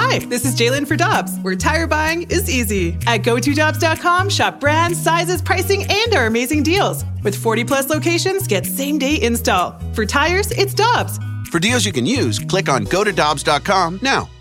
Hi, this is Jalen for Dobbs, where tire buying is easy. At GoToDobbs.com, shop brands, sizes, pricing, and our amazing deals. With 40-plus locations, get same-day install. For tires, it's Dobbs. For deals you can use, click on GoToDobbs.com now.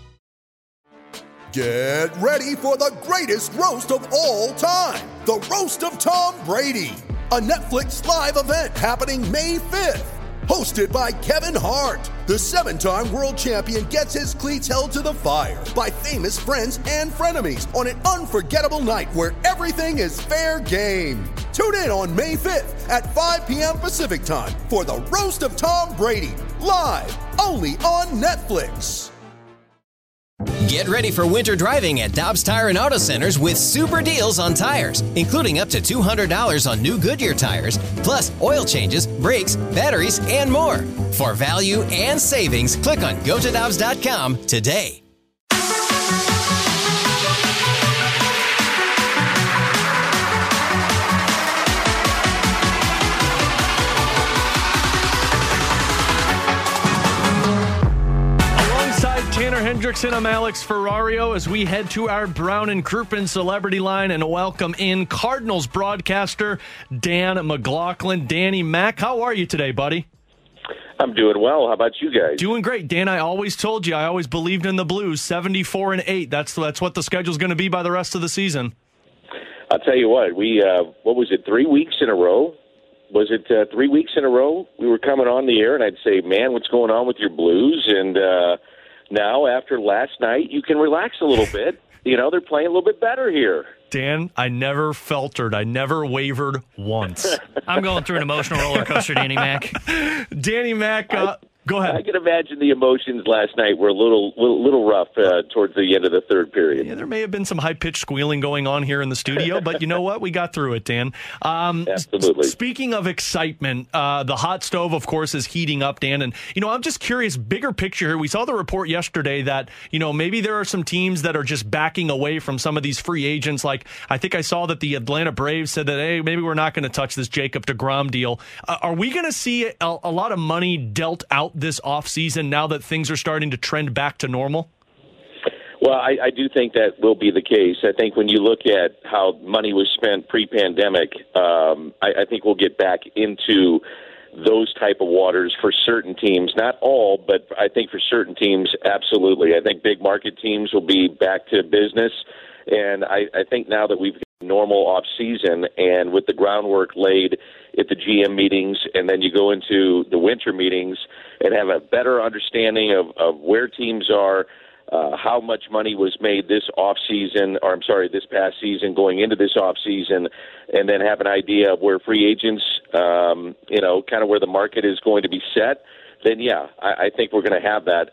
Get ready for the greatest roast of all time, the Roast of Tom Brady, a Netflix live event happening May 5th. Hosted by Kevin Hart, the 7-time world champion gets his cleats held to the fire by famous friends and frenemies on an unforgettable night where everything is fair game. Tune in on May 5th at 5 p.m. Pacific time for the Roast of Tom Brady, live only on Netflix. Get ready for winter driving at Dobbs Tire and Auto Centers with super deals on tires, including up to $200 on new Goodyear tires, plus oil changes, brakes, batteries, and more. For value and savings, click on GoToDobbs.com today. Tanner Hendrickson, I'm Alex Ferrario as we head to our Brown and Crouppen Celebrity Line and welcome in Cardinals broadcaster Dan McLaughlin. Danny Mac, how are you today, buddy? I'm doing well. How about you guys? Doing great. Dan, I always told you, I always believed in the Blues, 74-8. That's what the schedule's going to be by the rest of the season. I'll tell you what, what was it, 3 weeks in a row? Was it 3 weeks in a row? We were coming on the air and I'd say, man, what's going on with your Blues? And, now, after last night, you can relax a little bit. You know, they're playing a little bit better here. Dan, I never faltered. I never wavered once. I'm going through an emotional roller coaster, Danny Mac. Danny Mac, go ahead. I can imagine the emotions last night were a little rough towards the end of the third period. Yeah, there may have been some high-pitched squealing going on here in the studio, but you know what? We got through it, Dan. Absolutely. Speaking of excitement, the hot stove, of course, is heating up, Dan. And, you know, I'm just curious, bigger picture here. We saw the report yesterday that, you know, maybe there are some teams that are just backing away from some of these free agents. Like, I think I saw that the Atlanta Braves said that, hey, maybe we're not going to touch this Jacob deGrom deal. Are we going to see a lot of money dealt out this offseason now that things are starting to trend back to normal? Well, I do think that will be the case. I think when you look at how money was spent pre-pandemic, I think we'll get back into those type of waters for certain teams. Not all, but I think for certain teams, absolutely. I think big market teams will be back to business. And I think now that we've got a normal off-season and with the groundwork laid at the GM meetings, and then you go into the winter meetings and have a better understanding of where teams are, how much money was made this past season going into this off season, and then have an idea of where free agents, kind of where the market is going to be set, then yeah, I think we're going to have that.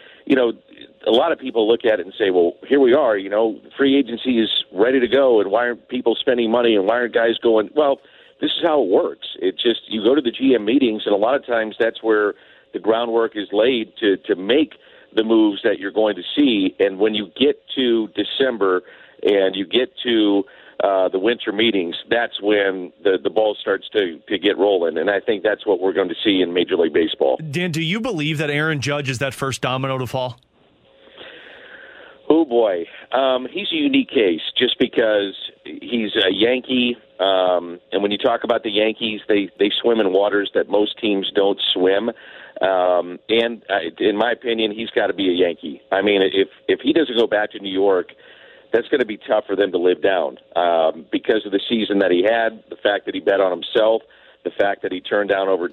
A lot of people look at it and say, well, here we are, free agency is ready to go, and why aren't people spending money, and why aren't guys going? Well, this is how it works. It just, you go to the GM meetings, and a lot of times that's where the groundwork is laid to make the moves that you're going to see. And when you get to December and you get to the winter meetings, that's when the ball starts to get rolling. And I think that's what we're going to see in Major League Baseball. Dan, do you believe that Aaron Judge is that first domino to fall? Oh, boy. He's a unique case just because he's a Yankee. And when you talk about the Yankees, they swim in waters that most teams don't swim. And in my opinion, he's got to be a Yankee. I mean, if he doesn't go back to New York, that's going to be tough for them to live down because of the season that he had, the fact that he bet on himself, the fact that he turned down over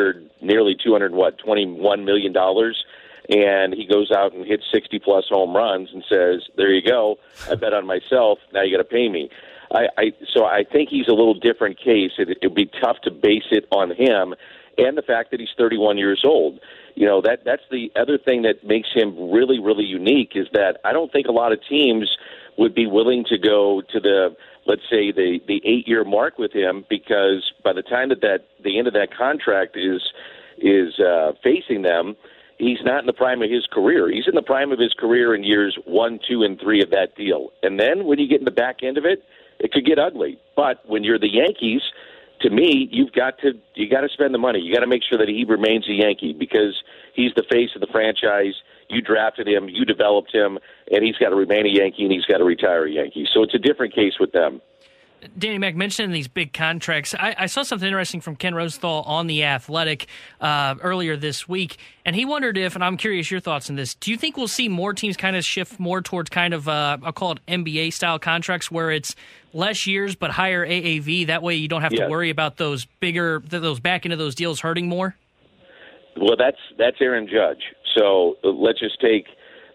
$21 million, and he goes out and hits 60-plus home runs and says, there you go, I bet on myself, now you got to pay me. So I think he's a little different case. It'd be tough to base it on him, and the fact that he's 31 years old. That's the other thing that makes him really, really unique is that I don't think a lot of teams would be willing to go to the 8-year mark with him, because by the time that the end of that contract is facing them, he's not in the prime of his career. He's in the prime of his career in years 1, 2, and 3 of that deal. And then when you get in the back end of it, it could get ugly. But when you're the Yankees, to me, you got to spend the money. You got to make sure that he remains a Yankee because he's the face of the franchise. You drafted him, you developed him, and he's got to remain a Yankee and he's got to retire a Yankee. So it's a different case with them. Danny Mac mentioned these big contracts. I saw something interesting from Ken Rosenthal on The Athletic earlier this week, and he wondered if, and I'm curious your thoughts on this, do you think we'll see more teams kind of shift more towards kind of, I'll call it NBA-style contracts where it's less years but higher AAV? That way you don't have to worry about those back end of those deals hurting more? Well, that's Aaron Judge. So let's just take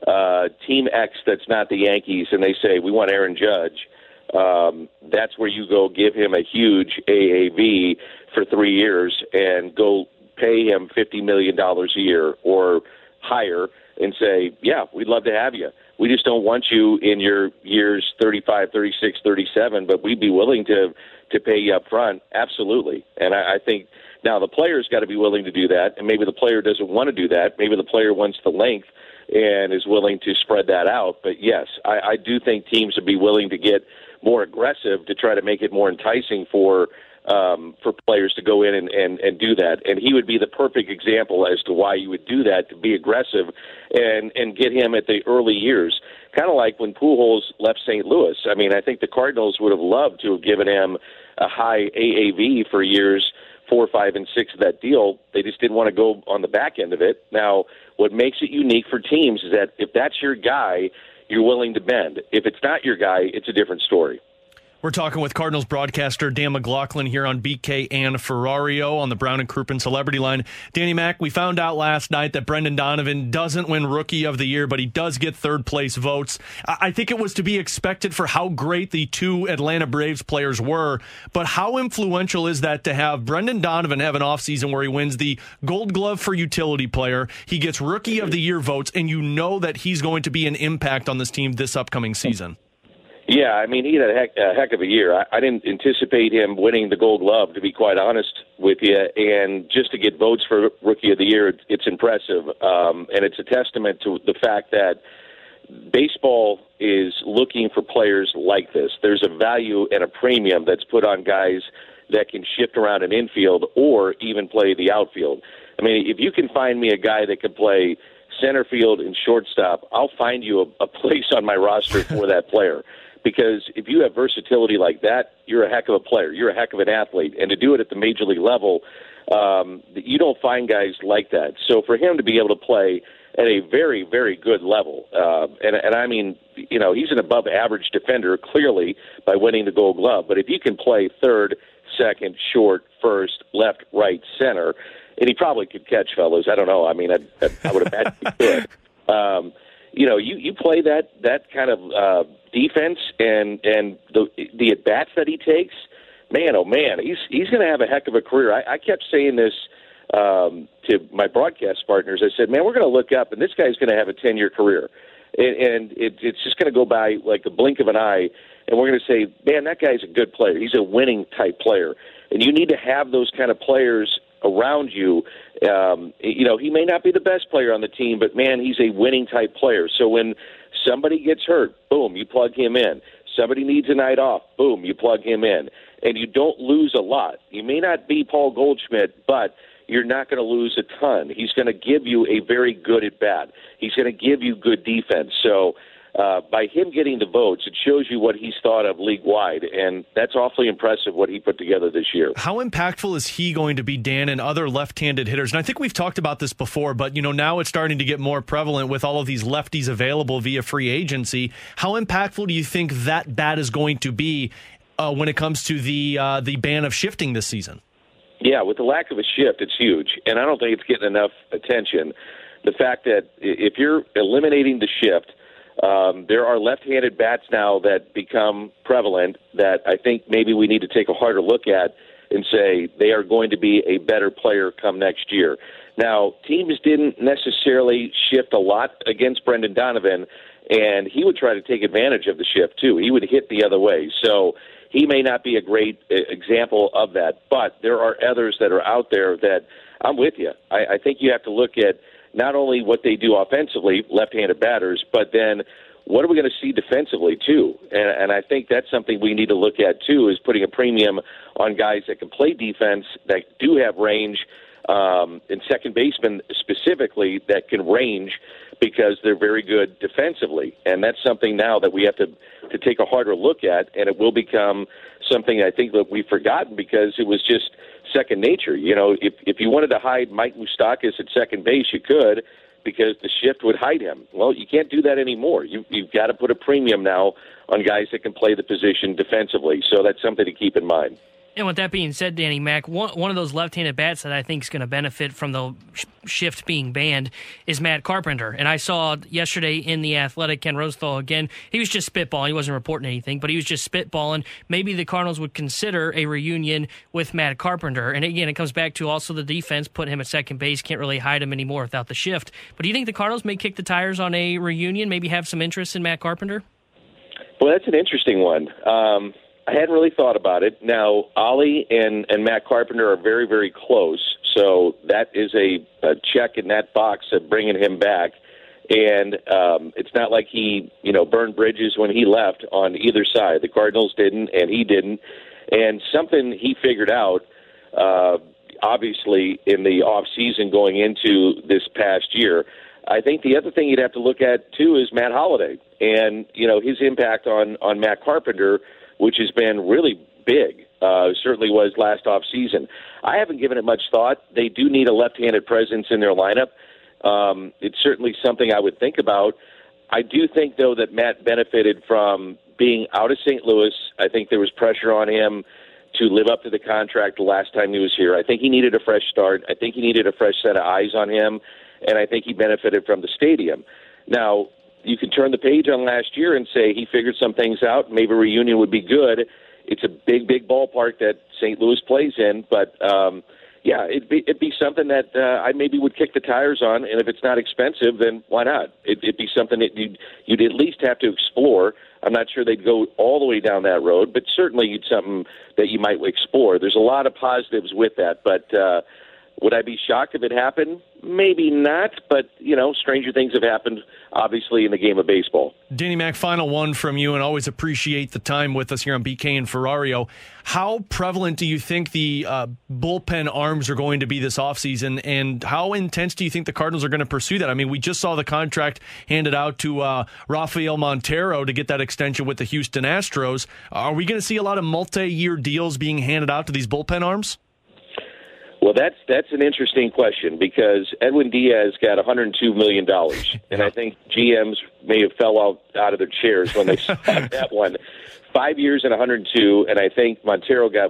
Team X that's not the Yankees, and they say, we want Aaron Judge. That's where you go give him a huge AAV for 3 years and go pay him $50 million a year or higher and say, yeah, we'd love to have you. We just don't want you in your years 35, 36, 37, but we'd be willing to pay you up front. Absolutely. And I think now the player's got to be willing to do that, and maybe the player doesn't want to do that. Maybe the player wants the length and is willing to spread that out. But, yes, I do think teams would be willing to get more aggressive to try to make it more enticing for players to go in and do that. And he would be the perfect example as to why you would do that, to be aggressive and get him at the early years. Kind of like when Pujols left St. Louis. I mean, I think the Cardinals would have loved to have given him a high AAV for years 4, 5, and 6 of that deal. They just didn't want to go on the back end of it. Now, what makes it unique for teams is that if that's your guy, you're willing to bend. If it's not your guy, it's a different story. We're talking with Cardinals broadcaster Dan McLaughlin here on BK and Ferrario on the Brown and Crouppen Celebrity Line. Danny Mac, we found out last night that Brendan Donovan doesn't win Rookie of the Year, but he does get third-place votes. I think it was to be expected for how great the 2 Atlanta Braves players were, but how influential is that to have Brendan Donovan have an offseason where he wins the Gold Glove for utility player, he gets Rookie of the Year votes, and you know that he's going to be an impact on this team this upcoming season? Yeah, I mean, he had a heck of a year. I didn't anticipate him winning the Gold Glove, to be quite honest with you. And just to get votes for Rookie of the Year, it's impressive. And it's a testament to the fact that baseball is looking for players like this. There's a value and a premium that's put on guys that can shift around an infield or even play the outfield. I mean, if you can find me a guy that can play center field and shortstop, I'll find you a place on my roster for that player. Because if you have versatility like that, you're a heck of a player. You're a heck of an athlete. And to do it at the major league level, you don't find guys like that. So for him to be able to play at a very, very good level, and I mean, you know, he's an above-average defender, clearly, by winning the Gold Glove. But if you can play third, second, short, first, left, right, center, and he probably could catch, fellas. I don't know. I mean, I would imagine he could. You know, you play that kind of defense and the at bats that he takes, man, oh man, he's going to have a heck of a career. I kept saying this to my broadcast partners. I said, man, we're going to look up, and this guy's going to have a 10-year career, and it's just going to go by like a blink of an eye, and we're going to say, man, that guy's a good player. He's a winning type player, and you need to have those kind of players around you. You know, he may not be the best player on the team, but man, he's a winning type player. So when somebody gets hurt, boom, you plug him in. Somebody needs a night off, boom, you plug him in. And you don't lose a lot. You may not be Paul Goldschmidt, but you're not going to lose a ton. He's going to give you a very good at bat. He's going to give you good defense. So by him getting the votes, it shows you what he's thought of league-wide, and that's awfully impressive what he put together this year. How impactful is he going to be, Dan, and other left-handed hitters? And I think we've talked about this before, but you know, now it's starting to get more prevalent with all of these lefties available via free agency. How impactful do you think that bat is going to be when it comes to the ban of shifting this season? Yeah, with the lack of a shift, it's huge, and I don't think it's getting enough attention. The fact that if you're eliminating the shift, there are left-handed bats now that become prevalent that I think maybe we need to take a harder look at and say they are going to be a better player come next year. Now, teams didn't necessarily shift a lot against Brendan Donovan, and he would try to take advantage of the shift, too. He would hit the other way. So he may not be a great example of that, but there are others that are out there that I'm with you. I think you have to look at not only what they do offensively, left-handed batters, but then what are we going to see defensively, too? And I think that's something we need to look at, too, is putting a premium on guys that can play defense, that do have range, and second basemen specifically that can range, because they're very good defensively. And that's something now that we have to take a harder look at, and it will become something I think that we've forgotten because it was just second nature. You know, if you wanted to hide Mike Moustakas at second base, you could, because the shift would hide him. Well, you can't do that anymore. You've got to put a premium now on guys that can play the position defensively. So that's something to keep in mind. And with that being said, Danny Mac, one of those left-handed bats that I think is going to benefit from the shift being banned is Matt Carpenter. And I saw yesterday in The Athletic, Ken Rosenthal, again, he was just spitballing. He wasn't reporting anything, but he was just spitballing. Maybe the Cardinals would consider a reunion with Matt Carpenter. And again, it comes back to also the defense, put him at second base, can't really hide him anymore without the shift. But do you think the Cardinals may kick the tires on a reunion, maybe have some interest in Matt Carpenter? Well, that's an interesting one. I hadn't really thought about it. Now, Ollie and Matt Carpenter are very, very close, so that is a check in that box of bringing him back. And it's not like he, burned bridges when he left on either side. The Cardinals didn't, and he didn't. And something he figured out, obviously, in the off-season going into this past year. I think the other thing you'd have to look at, too, is Matt Holliday and, his impact on Matt Carpenter, which has been really big, certainly was last off-season. I haven't given it much thought. They do need a left-handed presence in their lineup. It's certainly something I would think about. I do think, though, that Matt benefited from being out of St. Louis. I think there was pressure on him to live up to the contract the last time he was here. I think he needed a fresh start. I think he needed a fresh set of eyes on him, and I think he benefited from the stadium. Now, you can turn the page on last year and say he figured some things out. Maybe a reunion would be good. It's a big, big ballpark that St. Louis plays in. But, it'd be something that I maybe would kick the tires on. And if it's not expensive, then why not? It'd be something that you'd at least have to explore. I'm not sure they'd go all the way down that road, but certainly it's something that you might explore. There's a lot of positives with that, but would I be shocked if it happened? Maybe not, but, stranger things have happened, obviously, in the game of baseball. Danny Mac, final one from you, and always appreciate the time with us here on BK and Ferrario. How prevalent do you think the bullpen arms are going to be this offseason, and how intense do you think the Cardinals are going to pursue that? I mean, we just saw the contract handed out to Rafael Montero to get that extension with the Houston Astros. Are we going to see a lot of multi-year deals being handed out to these bullpen arms? Well, that's an interesting question because Edwin Diaz got $102 million, and I think GMs may have fell out of their chairs when they saw that one. 5 years and 102, and I think Montero got,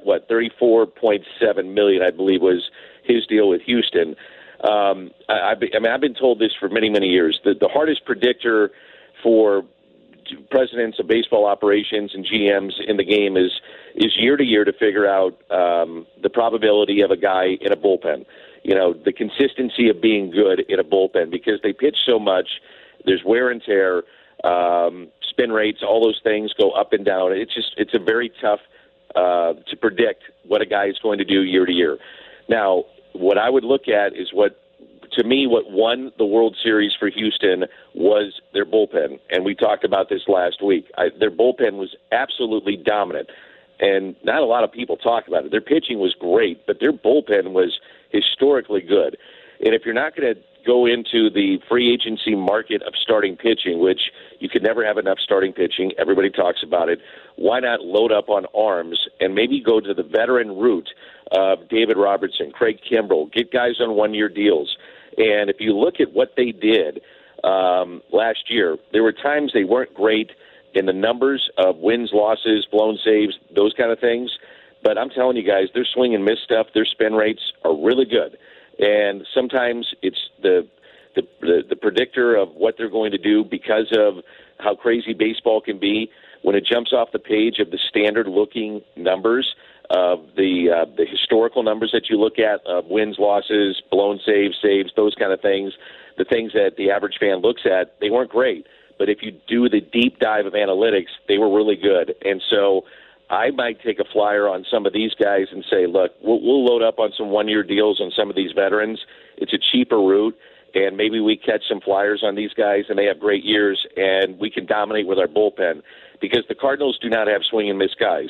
$34.7 million, I believe, was his deal with Houston. I've been told this for many, many years. The hardest predictor for presidents of baseball operations and GMs in the game is year to year to figure out the probability of a guy in a bullpen. The consistency of being good in a bullpen because they pitch so much. There's wear and tear, spin rates, all those things go up and down. It's a very tough to predict what a guy is going to do year to year. Now, what I would look at is what won the World Series for Houston was their bullpen, and we talked about this last week. Their bullpen was absolutely dominant, and not a lot of people talk about it. Their pitching was great, but their bullpen was historically good. And if you're not going to go into the free agency market of starting pitching, which you could never have enough starting pitching, everybody talks about it, why not load up on arms and maybe go to the veteran route of David Robertson, Craig Kimbrell, get guys on one-year deals. And if you look at what they did last year, there were times they weren't great in the numbers of wins, losses, blown saves, those kind of things. But I'm telling you guys, their swing and miss stuff, their spin rates are really good. And sometimes it's the predictor of what they're going to do because of how crazy baseball can be. When it jumps off the page of the standard-looking numbers, of the historical numbers that you look at, wins, losses, blown saves, those kind of things, the things that the average fan looks at, they weren't great. But if you do the deep dive of analytics, they were really good. And so I might take a flyer on some of these guys and say, look, we'll load up on some one-year deals on some of these veterans. It's a cheaper route, and maybe we catch some flyers on these guys, and they have great years, and we can dominate with our bullpen because the Cardinals do not have swing and miss guys.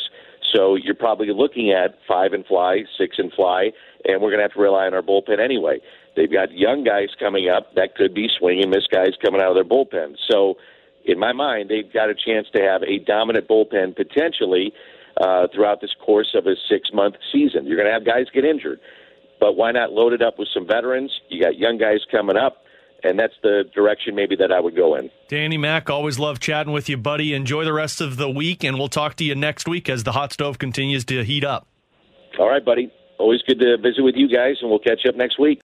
So you're probably looking at 5 and fly, 6 and fly, and we're going to have to rely on our bullpen anyway. They've got young guys coming up that could be swing and miss guys coming out of their bullpen. So in my mind, they've got a chance to have a dominant bullpen potentially throughout this course of a 6-month season. You're going to have guys get injured, but why not load it up with some veterans? You got young guys coming up, and that's the direction maybe that I would go in. Danny Mac, always love chatting with you, buddy. Enjoy the rest of the week, and we'll talk to you next week as the hot stove continues to heat up. All right, buddy. Always good to visit with you guys, and we'll catch up next week.